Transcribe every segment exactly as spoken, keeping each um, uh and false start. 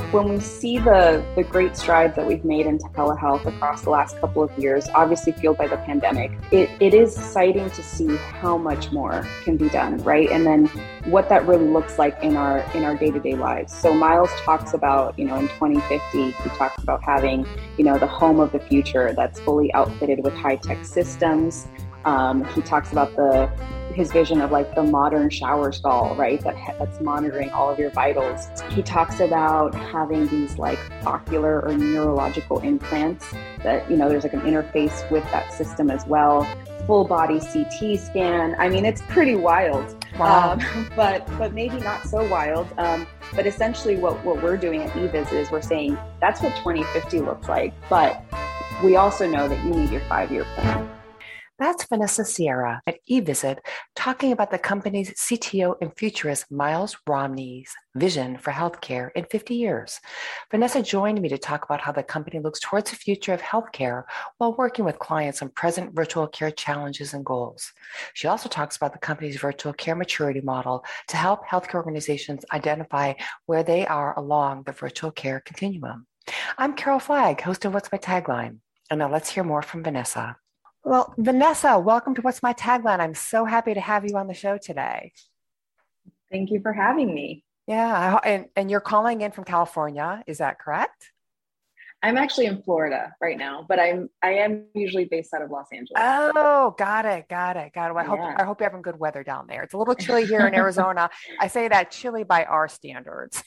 When we see the, the great strides that we've made in telehealth across the last couple of years, obviously fueled by the pandemic, it, it is exciting to see how much more can be done, right? And then what that really looks like in our in our day-to-day lives. So Miles talks about, you know, in twenty fifty, he talks about having, you know, the home of the future that's fully outfitted with high-tech systems. Um, he talks about the his vision of like the modern shower stall, right? That that's monitoring all of your vitals. He talks about having these like ocular or neurological implants that, you know, there's like an interface with that system as well. Full body C T scan. I mean, it's pretty wild, wow. um, but but maybe not so wild. Um, but essentially what, what we're doing at eVisit is we're saying that's what twenty fifty looks like, but we also know that you need your five-year plan. That's Vanessa Sierra at eVisit talking about the company's C T O and futurist Miles Romney's vision for healthcare in fifty years. Vanessa joined me to talk about how the company looks towards the future of healthcare while working with clients on present virtual care challenges and goals. She also talks about the company's virtual care maturity model to help healthcare organizations identify where they are along the virtual care continuum. I'm Carol Flagg, host of What's My Tagline? And now let's hear more from Vanessa. Well, Vanessa, welcome to What's My Tagline? I'm so happy to have you on the show today. Thank you for having me. Yeah, and, and you're calling in from California, is that correct? I'm actually in Florida right now, but I'm I am usually based out of Los Angeles. Oh, got it, got it, got it. Well, I hope yeah. I hope you're having good weather down there. It's a little chilly here in Arizona. I say that chilly by our standards,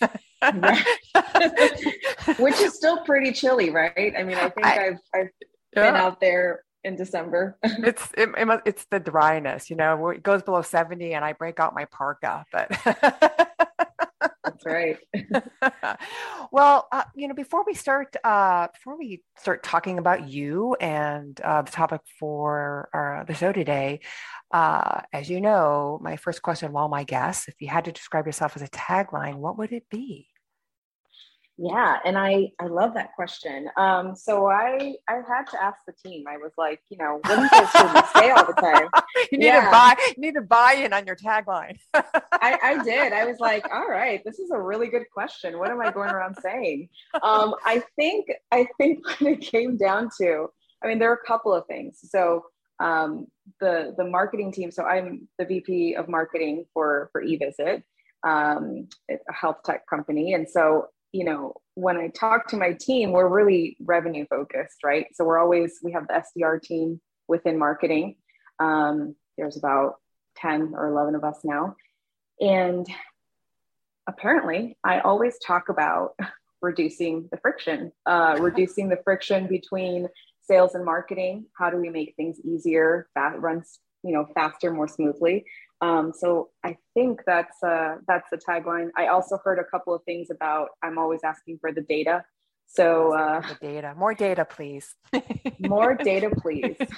which is still pretty chilly, right? I mean, I think I, I've I've yeah. been out there in December. it's it, it, it's the dryness, you know. It goes below seventy, and I break out my parka. But that's right. Well, uh, you know, before we start, uh, before we start talking about you and uh, the topic for our, the show today, uh, as you know, my first question of all my guests: if you had to describe yourself as a tagline, what would it be? Yeah. And I, I love that question. Um, so I, I had to ask the team. I was like, you know, what do you guys hear me say all the time? you need yeah. to buy, you need to buy in on your tagline. I, I did. I was like, all right, this is a really good question. What am I going around saying? Um, I think, I think when it came down to, I mean, there are a couple of things. So um, the, the marketing team, so I'm the V P of marketing for, for eVisit, um, it's a health tech company. And so you know, when I talk to my team, we're really revenue focused, right? So we're always, we have the S D R team within marketing. Um, there's about ten or eleven of us now. And apparently I always talk about reducing the friction, uh, reducing the friction between sales and marketing. How do we make things easier, that runs, you know, faster, more smoothly? Um, so I think that's uh, that's the tagline. I also heard a couple of things about I'm always asking for the data. So uh, the data, more data, please. More data, please. That's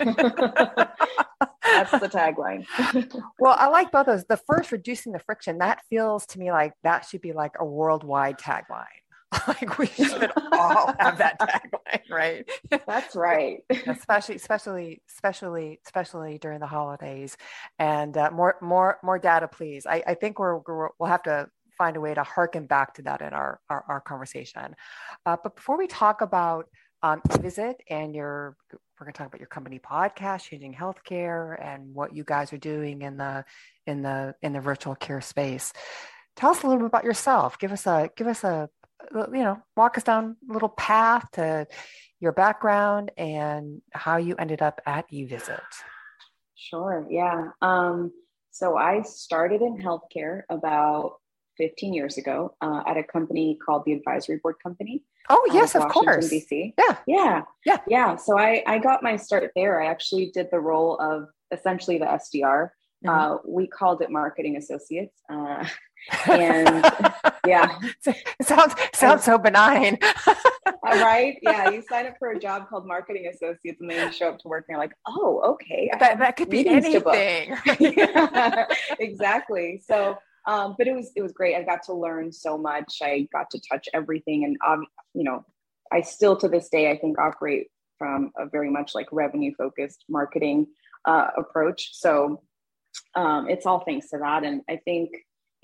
the tagline. Well, I like both those. The first, reducing the friction, that feels to me like that should be like a worldwide tagline. Like we should all have that tagline, right? That's right. especially, especially, especially, especially during the holidays, and uh, more, more, more data, please. I, I think we're, we're we'll have to find a way to harken back to that in our our, our conversation. Uh, but before we talk about um, eVisit and your, we're going to talk about your company podcast, Changing Healthcare, and what you guys are doing in the in the in the virtual care space. Tell us a little bit about yourself. Give us a give us a you know, walk us down a little path to your background and how you ended up at eVisit. Sure. Yeah. Um, so I started in healthcare about fifteen years ago uh, at a company called the Advisory Board Company. Oh, yes, of, of Washington, course. D C. Yeah. Yeah. Yeah. Yeah. So I, I got my start there. I actually did the role of essentially the S D R. Mm-hmm. Uh, we called it marketing associates. Uh, and yeah, it sounds sounds so benign. Right? Yeah, you sign up for a job called marketing associates, and then you show up to work, and you're like, "Oh, okay, that that could be anything." Yeah, exactly. So, um, but it was it was great. I got to learn so much. I got to touch everything, and um, you know, I still to this day I think operate from a very much like revenue focused marketing uh, approach. So, um, it's all thanks to that, and I think.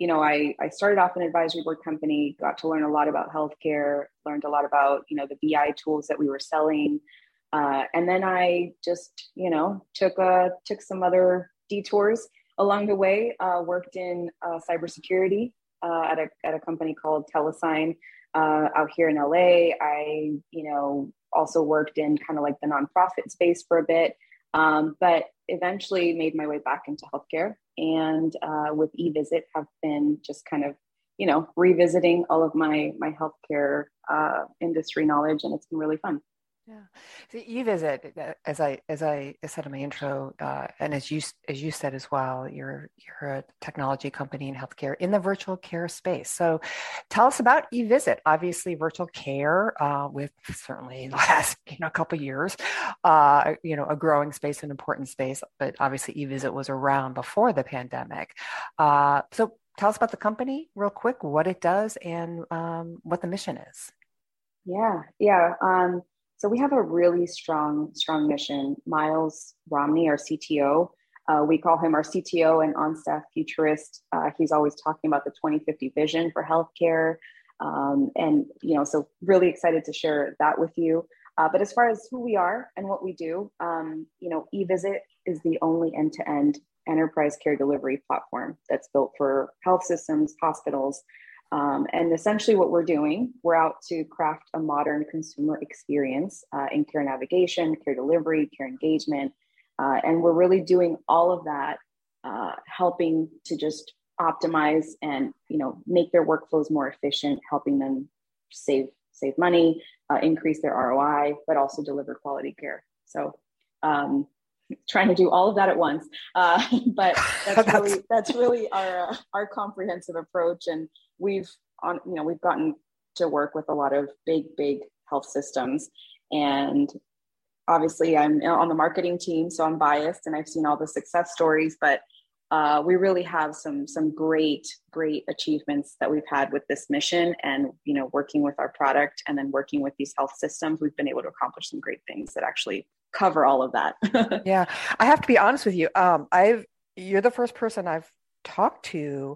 you know, I, I started off an advisory board company, got to learn a lot about healthcare, learned a lot about, you know, the B I tools that we were selling. Uh, and then I just, you know, took a, took some other detours along the way, uh, worked in uh, cybersecurity uh, at, a, at a company called Telesign uh, out here in L A. I, you know, also worked in kind of like the nonprofit space for a bit, um, but eventually made my way back into healthcare. And uh, with eVisit have been just kind of, you know, revisiting all of my, my healthcare uh, industry knowledge, and it's been really fun. Yeah. So eVisit, as I as I said in my intro, uh, and as you as you said as well, you're you're a technology company in healthcare in the virtual care space. So, tell us about eVisit. Obviously, virtual care uh, with certainly the last you know couple of years, uh, you know, a growing space, an important space. But obviously, eVisit was around before the pandemic. Uh, so, tell us about the company real quick, what it does, and um, what the mission is. Yeah, yeah. Um, So we have a really strong, strong mission. Miles Romney, our C T O, uh, we call him our C T O and on-staff futurist. Uh, he's always talking about the twenty fifty vision for healthcare. Um, and, you know, so really excited to share that with you. Uh, but as far as who we are and what we do, um, you know, eVisit is the only end-to-end enterprise care delivery platform that's built for health systems, hospitals. Um, and essentially what we're doing, we're out to craft a modern consumer experience uh, in care navigation, care delivery, care engagement. Uh, and we're really doing all of that, uh, helping to just optimize and, you know, make their workflows more efficient, helping them save, save money, uh, increase their R O I, but also deliver quality care. So um, trying to do all of that at once. Uh, but that's really, that's really our, uh, our comprehensive approach. And we've on, you know, we've gotten to work with a lot of big, big health systems. And obviously I'm on the marketing team, so I'm biased and I've seen all the success stories, but uh, we really have some, some great, great achievements that we've had with this mission and, you know, working with our product and then working with these health systems, we've been able to accomplish some great things that actually cover all of that. Yeah. I have to be honest with you. Um, I've, you're the first person I've talked to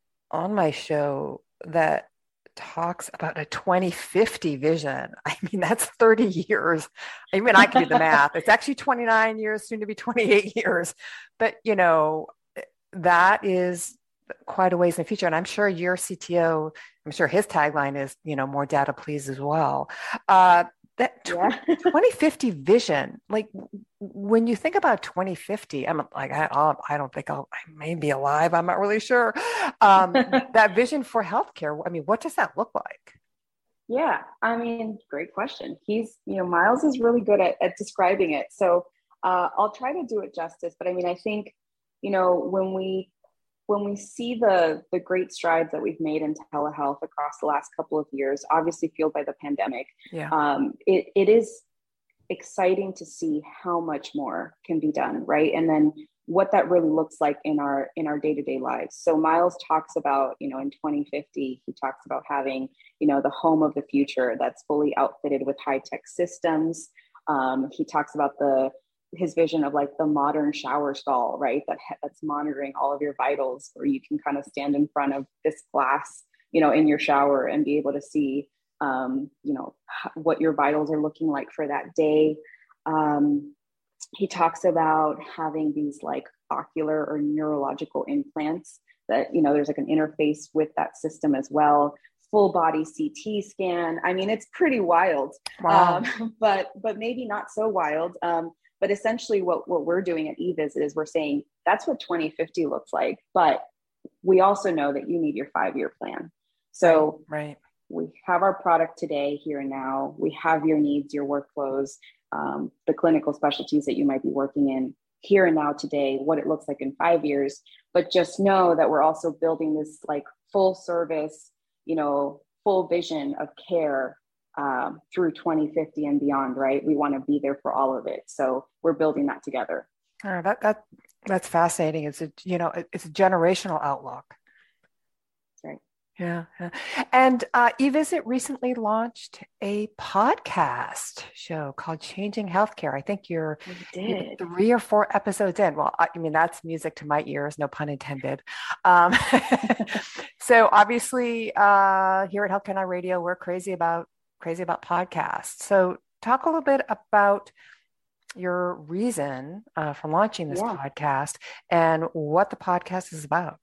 on my show that talks about a twenty fifty vision. I mean, that's thirty years. I mean, I can do the math. It's actually twenty-nine years, soon to be twenty-eight years. But, you know, that is quite a ways in the future. And I'm sure your C T O, I'm sure his tagline is, you know, more data, please, as well. Uh, that yeah. twenty fifty vision, like when you think about twenty fifty, I'm like, I, I'll, I don't think I'll, I may be alive. I'm not really sure. Um, that vision for healthcare, I mean, what does that look like? Yeah, I mean, great question. He's, you know, Miles is really good at, at describing it. So uh, I'll try to do it justice. But I mean, I think, you know, when we when we see the the great strides that we've made in telehealth across the last couple of years, obviously fueled by the pandemic, yeah. um, it it is exciting to see how much more can be done, right? And then what that really looks like in our in our day-to-day lives. So Miles talks about, you know, in twenty fifty, he talks about having, you know, the home of the future that's fully outfitted with high-tech systems. Um, he talks about the his vision of like the modern shower stall, right? That that's monitoring all of your vitals, where you can kind of stand in front of this glass, you know, in your shower and be able to see, um, you know, what your vitals are looking like for that day. Um, he talks about having these like ocular or neurological implants that, you know, there's like an interface with that system as well. Full body C T scan. I mean, it's pretty wild, wow. um, but but maybe not so wild. Um, But essentially what, what we're doing at eVisit is we're saying that's what twenty fifty looks like, but we also know that you need your five-year plan. So right, right. We have our product today, here and now. We have your needs, your workflows, um, the clinical specialties that you might be working in here and now today, what it looks like in five years. But just know that we're also building this like full service, you know, full vision of care Um, through twenty fifty and beyond, right? We want to be there for all of it. So we're building that together. Oh, that that that's fascinating. It's a you know it's a generational outlook. That's right. Yeah. Yeah. And uh, eVisit recently launched a podcast show called Changing Healthcare. I think you're We you're did. three or four episodes in. Well, I, I mean, that's music to my ears, no pun intended. Um, so obviously, uh, here at Healthcare Now Radio, we're crazy about crazy about podcasts. So talk a little bit about your reason uh, for launching this Yeah. podcast and what the podcast is about.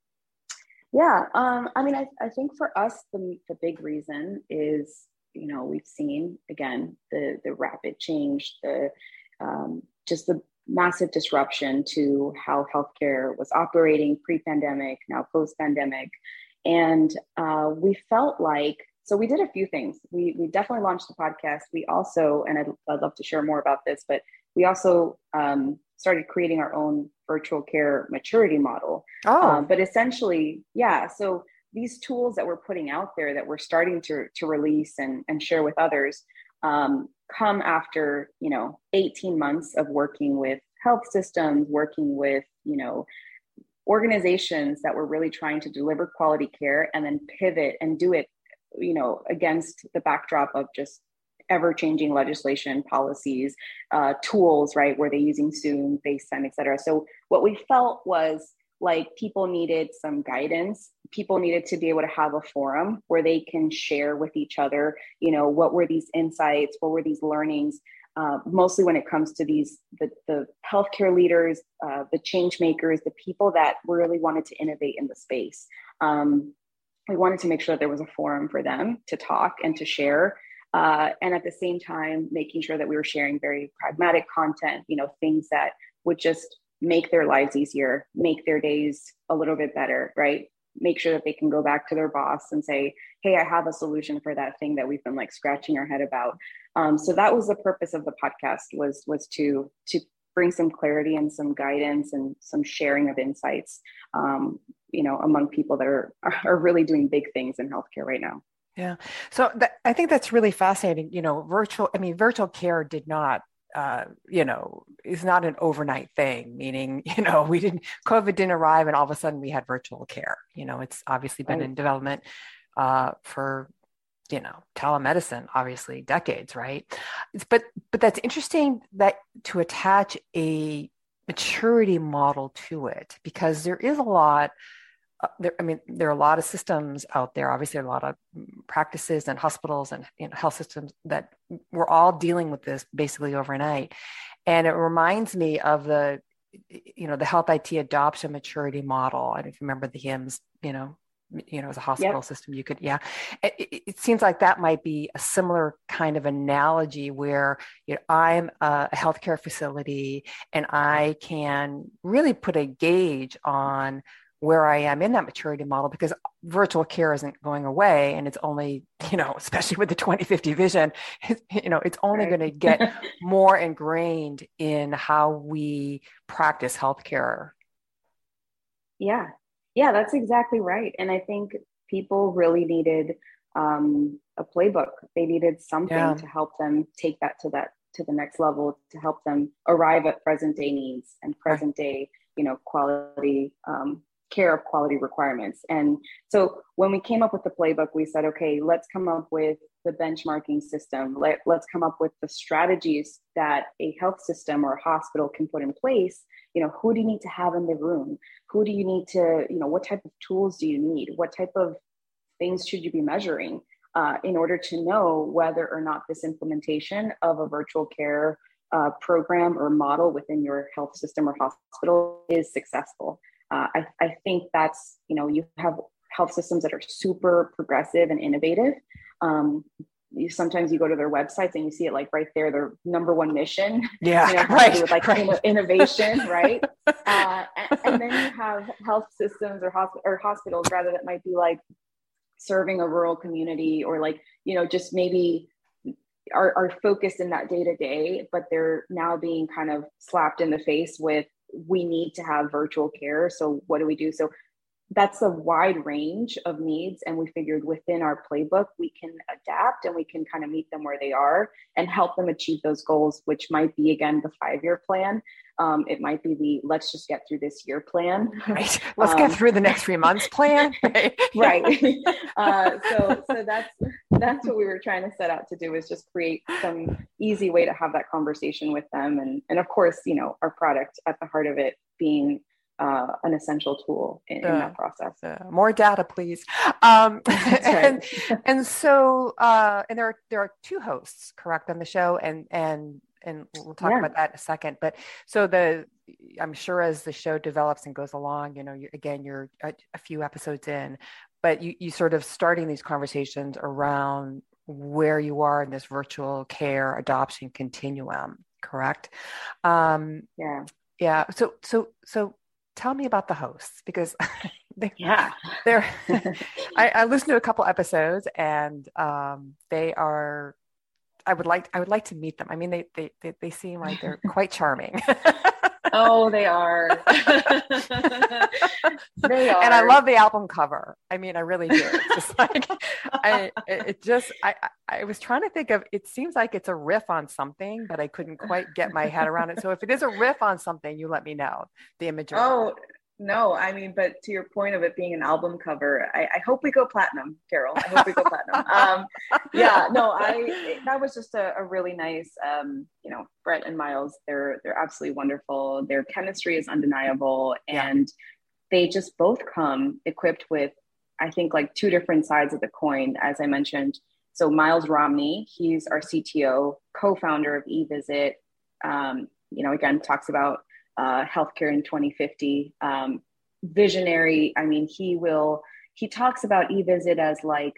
Yeah. Um, I mean, I, I think for us, the, the big reason is, you know, we've seen, again, the, the rapid change, the um, just the massive disruption to how healthcare was operating pre-pandemic, now post-pandemic. And uh, we felt like, so we did a few things. We, we definitely launched the podcast. We also, and I'd, I'd love to share more about this, but we also um, started creating our own virtual care maturity model. Um, Oh, but essentially, yeah, so these tools that we're putting out there that we're starting to, to release and, and share with others um, come after, you know, eighteen months of working with health systems, working with, you know, organizations that were really trying to deliver quality care and then pivot and do it, you know, against the backdrop of just ever changing legislation, policies, uh, tools, right? Were they using Zoom, FaceTime, et cetera? So what we felt was like people needed some guidance. People needed to be able to have a forum where they can share with each other, you know, what were these insights? What were these learnings? Uh, mostly when it comes to these, the, the healthcare leaders, uh, the change makers, the people that really wanted to innovate in the space. Um, we wanted to make sure that there was a forum for them to talk and to share. Uh, and at the same time, making sure that we were sharing very pragmatic content, you know, things that would just make their lives easier, make their days a little bit better, right? Make sure that they can go back to their boss and say, hey, I have a solution for that thing that we've been like scratching our head about. Um, so that was the purpose of the podcast was, was to, to bring some clarity and some guidance and some sharing of insights, um, you know, among people that are, are really doing big things in healthcare right now. yeah. So that, I think that's really fascinating. You know, virtual, I mean, virtual care did not, uh, you know, is not an overnight thing, meaning, you know, we didn't, COVID didn't arrive and all of a sudden we had virtual care. You know, it's obviously been Right. in development uh, for, you know, telemedicine, obviously decades, right? But, but that's interesting that to attach a maturity model to it, because there is a lot uh, there, I mean, there are a lot of systems out there. Obviously, a lot of practices and hospitals and you know, health systems that we're all dealing with this basically overnight. And it reminds me of the, you know, the health I T adoption maturity model. I don't know if you remember the HIMSS, you know, you know, as a hospital Yep. system, you could, yeah. It, it, it seems like that might be a similar kind of analogy where, you know, I'm a healthcare facility and I can really put a gauge on where I am in that maturity model because virtual care isn't going away and it's only, you know, especially with the twenty fifty vision, you know, it's only Right. going to get more ingrained in how we practice healthcare. Yeah. Yeah, that's exactly right. And I think people really needed um, a playbook. They needed something Yeah, to help them take that to that to the next level, to help them arrive at present day needs and right. present day, you know, quality um, care of quality requirements. And so when we came up with the playbook, we said, okay, let's come up with the benchmarking system. Let, let's come up with the strategies that a health system or a hospital can put in place. You know, who do you need to have in the room? Who do you need to, you know, what type of tools do you need? What type of things should you be measuring uh, in order to know whether or not this implementation of a virtual care uh, program or model within your health system or hospital is successful? Uh, I, I think that's, you know, you have health systems that are super progressive and innovative. Um, you, sometimes you go to their websites and you see it like right there, their number one mission, Yeah, you know, has to do right, with like right. in- innovation, right? Uh, and, and then you have health systems or, hosp- or hospitals rather that might be like serving a rural community or like, you know, just maybe are, are focused in that day to day, but they're now being kind of slapped in the face with, we need to have virtual care. So what do we do? So that's a wide range of needs. And we figured within our playbook, we can adapt and we can kind of meet them where they are and help them achieve those goals, which might be, again, the five-year plan. Um, it might be the let's just get through this year plan. Right. Let's um, get through the next three months plan. Right. right. Uh, so so that's that's what we were trying to set out to do, is just create some easy way to have that conversation with them. And, and of course, you know, our product at the heart of it being uh, an essential tool in, uh, in that process. Uh, more data, please. Um, right. and, and so, uh, and there are, there are two hosts, correct, on the show, and, and, and we'll talk yeah. about that in a second. But so the, I'm sure as the show develops and goes along, you know, you, again, you're a, a few episodes in, but you, you sort of starting these conversations around where you are in this virtual care adoption continuum, correct? Um, yeah. Yeah. So, so, so tell me about the hosts, because they, yeah, they're, I, I listened to a couple episodes, and um, they are, I would like, I would like to meet them. I mean, they, they, they, they seem like they're quite charming. Oh, they are. They are. And I love the album cover. I mean, I really do. It's just like, I, it just, I, I was trying to think of, it seems like it's a riff on something, but I couldn't quite get my head around it. So if it is a riff on something, you let me know the imagery. Oh, no, I mean, but to your point of it being an album cover, I, I hope we go platinum, Carol. I hope we go platinum. Um, yeah, no, I, that was just a, a really nice, um, you know, Brett and Miles, they're, they're absolutely wonderful. Their chemistry is undeniable. And yeah. they just both come equipped with, I think, like two different sides of the coin, as I mentioned. So Miles Romney, he's our C T O, co-founder of eVisit, um, you know, again, talks about Uh, healthcare in twenty fifty, um, visionary. I mean, he will, he talks about eVisit as like,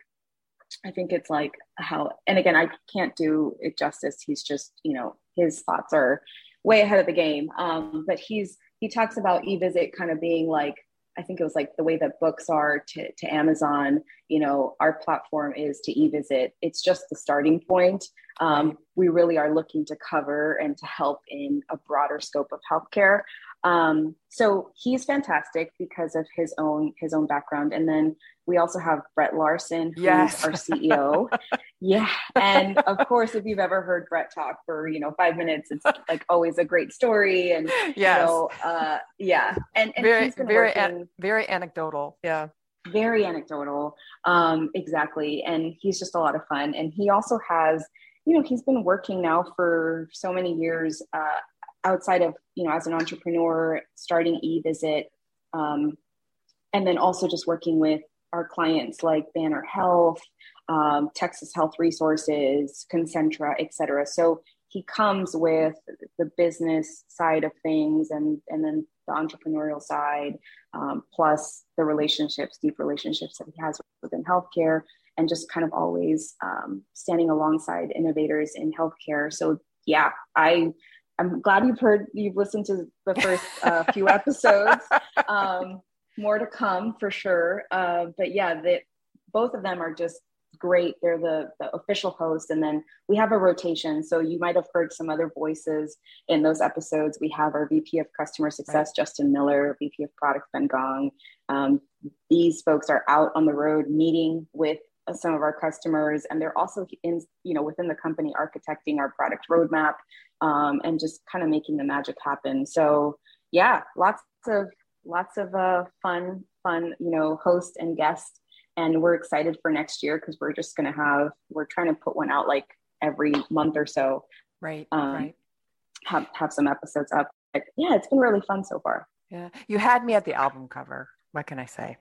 I think it's like how, and again, I can't do it justice. He's just, you know, his thoughts are way ahead of the game. Um, but he's, he talks about eVisit kind of being like, I think it was like the way that books are to, to Amazon, you know, our platform is to eVisit. It's just the starting point. Um, we really are looking to cover and to help in a broader scope of healthcare. Um, so he's fantastic because of his own, his own background. And then we also have Brett Larson, who's yes. our C E O. Yeah. And of course, if you've ever heard Brett talk for, you know, five minutes, it's like always a great story. And, yes. you know, uh, yeah. And, and very, he's been very, working, an- very anecdotal. Yeah. Very anecdotal. Um, exactly. And he's just a lot of fun. And he also has, you know, he's been working now for so many years, uh, outside of, you know, as an entrepreneur, starting eVisit, um, and then also just working with our clients like Banner Health, um, Texas Health Resources, Concentra, et cetera. So he comes with the business side of things, and, and then the entrepreneurial side, um, plus the relationships, deep relationships that he has within healthcare, and just kind of always um, standing alongside innovators in healthcare. So yeah, I, I'm glad you've heard, you've listened to the first uh, few episodes. Um, more to come for sure. Uh, but yeah, the, both of them are just great. They're the, the official host. And then we have a rotation. So you might have heard some other voices in those episodes. We have our V P of Customer Success, right. Justin Miller, V P of Product, Ben Gong. Um, these folks are out on the road meeting with some of our customers, and they're also in, you know, within the company architecting our product roadmap, um, and just kind of making the magic happen. So yeah, lots of, lots of uh, fun, fun, you know, host and guest. And we're excited for next year because we're just going to have, we're trying to put one out like every month or so. Right. Um, right. Have, have some episodes up. But yeah, it's been really fun so far. Yeah. You had me at the album cover. What can I say?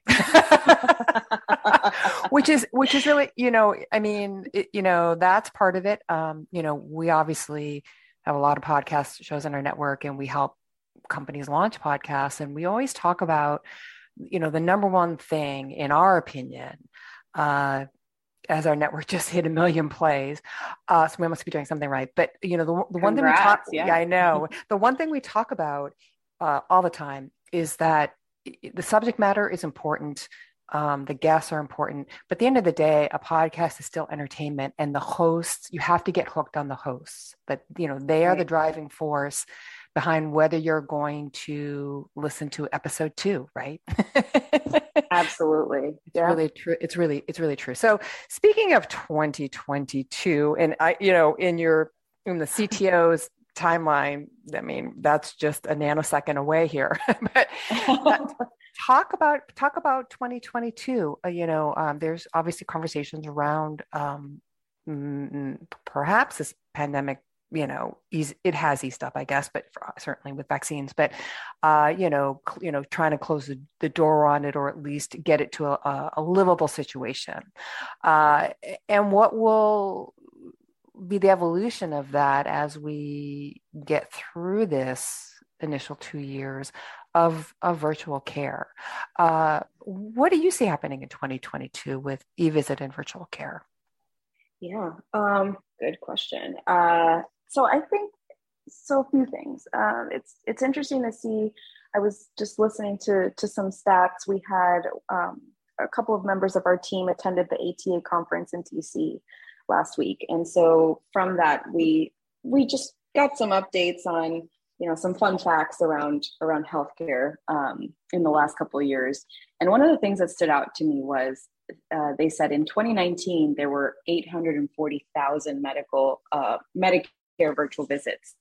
which is, which is really, you know, I mean, it, you know, that's part of it. Um, you know, we obviously have a lot of podcast shows on our network, and we help companies launch podcasts. And we always talk about, you know, the number one thing in our opinion, uh, as our network just hit a million plays. Uh, so we must be doing something right. But, you know, the, the one thing we talk, yeah. yeah, I know the one thing we talk about uh, all the time is that the subject matter is important. Um, the guests are important, but at the end of the day, a podcast is still entertainment, and the hosts, you have to get hooked on the hosts. That, you know, they are right. the driving force behind whether you're going to listen to episode two, right? Absolutely. It's yeah. really true. It's really, it's really true. So speaking of twenty twenty-two, and I, you know, in your, in the C T O's timeline, I mean, that's just a nanosecond away here, but talk about, talk about twenty twenty-two. Uh, you know, um, there's obviously conversations around, um, mm, perhaps this pandemic, you know, ease, it has eased up, I guess, but for, certainly with vaccines, but, uh, you know, cl- you know, trying to close the, the door on it, or at least get it to a, a livable situation. Uh, and what will be the evolution of that as we get through this initial two years of, of virtual care? Uh, what do you see happening in twenty twenty-two with eVisit and virtual care? Yeah, um, good question. Uh, So I think so few things. Um, it's it's interesting to see. I was just listening to to some stats. We had um, a couple of members of our team attended the A T A conference in D C last week, and so from that we we just got some updates on you know some fun facts around around healthcare um, in the last couple of years. And one of the things that stood out to me was uh, they said in twenty nineteen there were eight hundred forty thousand medical uh, Medicare virtual visits.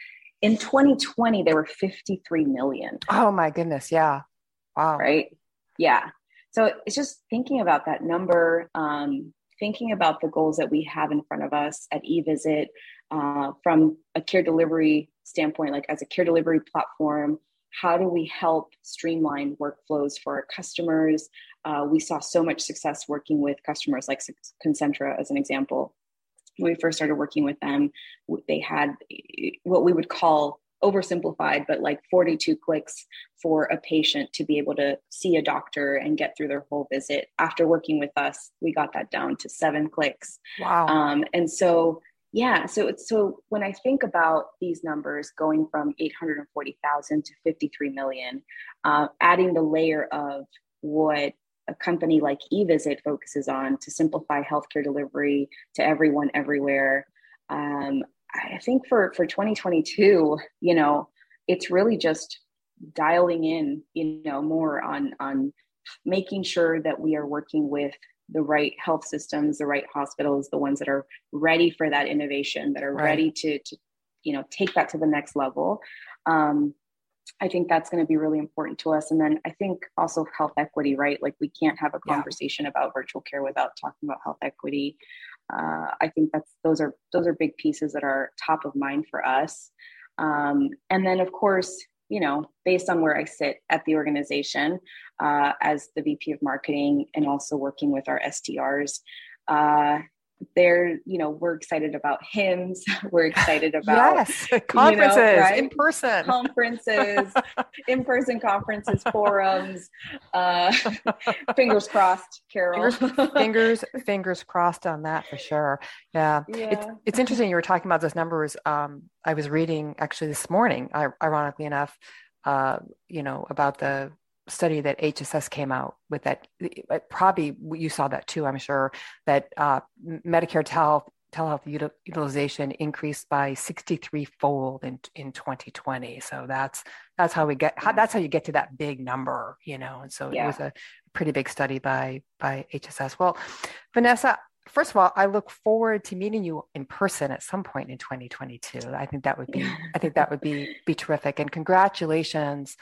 In twenty twenty, there were fifty-three million. Oh my goodness. Yeah. Wow. Right. Yeah. So it's just thinking about that number, um, thinking about the goals that we have in front of us at eVisit uh, from a care delivery standpoint, like as a care delivery platform, how do we help streamline workflows for our customers? Uh, we saw so much success working with customers like Concentra as an example. When we first started working with them, they had what we would call oversimplified, but like forty-two clicks for a patient to be able to see a doctor and get through their whole visit. After working with us, we got that down to seven clicks. Wow. Um, and so, yeah, so it's, so when I think about these numbers going from eight hundred forty thousand to fifty-three million, uh, adding the layer of what a company like eVisit focuses on to simplify healthcare delivery to everyone, everywhere. Um, I think for, for twenty twenty-two, you know, it's really just dialing in, you know, more on, on making sure that we are working with the right health systems, the right hospitals, the ones that are ready for that innovation, that are right. ready to, to, you know, take that to the next level. Um, I think that's going to be really important to us. And then I think also health equity, right? Like we can't have a conversation yeah. about virtual care without talking about health equity. Uh, I think that's, those are, those are big pieces that are top of mind for us. Um, and then of course, you know, based on where I sit at the organization uh, as the V P of marketing and also working with our S D Rs, uh, they're, you know, we're excited about hymns. We're excited about yes, conferences, you know, right? in person conferences, in-person conferences, forums, uh, fingers crossed, Carol. Fingers, fingers, fingers crossed on that for sure. Yeah. yeah. It's, it's interesting. You were talking about those numbers. Um, I was reading actually this morning, ironically enough, uh, you know, about the study that H S S came out with that. Probably you saw that too, I'm sure, that uh, Medicare telehealth, telehealth util, utilization increased by sixty-three fold in, in twenty twenty. So that's, that's how we get, how, that's how you get to that big number, you know? And so yeah. it was a pretty big study by, by H S S. Well, Vanessa, first of all, I look forward to meeting you in person at some point in twenty twenty-two. I think that would be, I think that would be, be terrific. And congratulations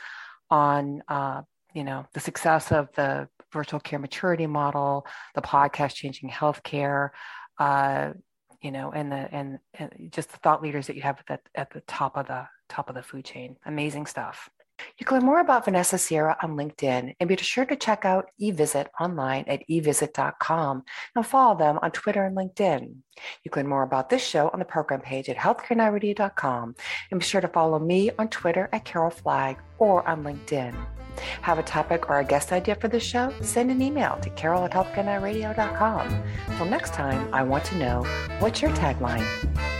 on, uh, you know, the success of the virtual care maturity model, the podcast Changing Healthcare, uh, you know, and the and, and just the thought leaders that you have at the, at the top of the top of the food chain. Amazing stuff. You can learn more about Vanessa Sierra on LinkedIn, and be sure to check out eVisit online at e visit dot com and follow them on Twitter and LinkedIn. You can learn more about this show on the program page at healthcare now radio dot com, and be sure to follow me on Twitter at Carol Flagg or on LinkedIn. Have a topic or a guest idea for the show? Send an email to carol at healthcare now radio dot com. Until next time, I want to know, what's your tagline?